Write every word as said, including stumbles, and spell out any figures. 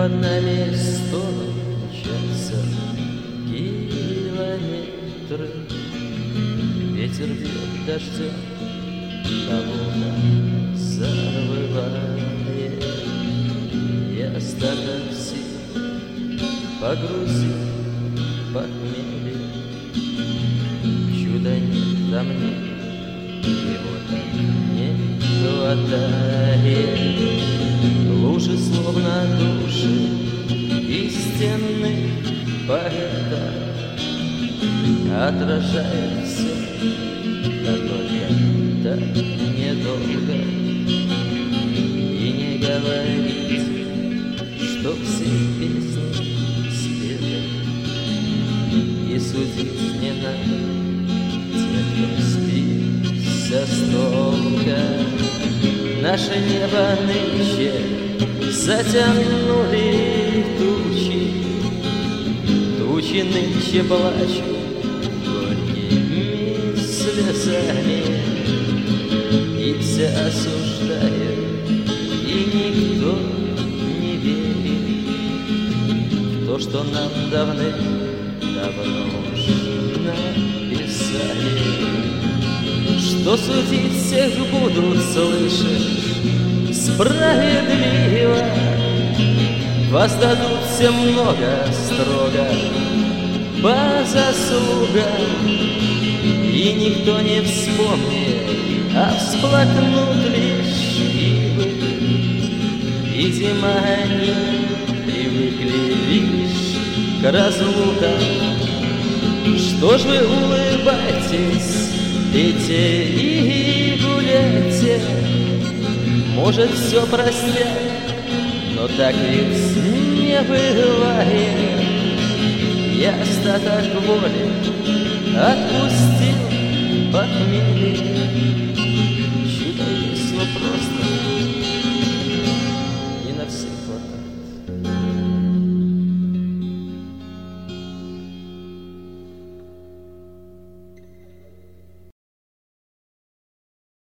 под нами столом мчатся километры. Ветер бьет дождем, кого-то завывает. Я остаток сил погрузил в похмелье. Чуда нет во мне, его так не хватает. Лужи словно души истинных поэтов отражает все, да только так недолго. И не говорить, что все песни спели, и судить не надо тех, кто спится столько. Наше небо нынче затянули тучи, тучи нынче плачут горькими слезами, и все осуждают, и никто не верит в то, что нам давным-давно уж написали. Что судить всех будут, слышишь, справедливо, воздадут всем много строго по заслугам, и никто не вспомнит, а всплакнут лишь ивы. Видимо, они привыкли лишь к разлукам. Что ж вы улыбаетесь, пейте и гуляйте, может, все простят, но так ведь не бывает. Я остаток воли отпустил похмелье.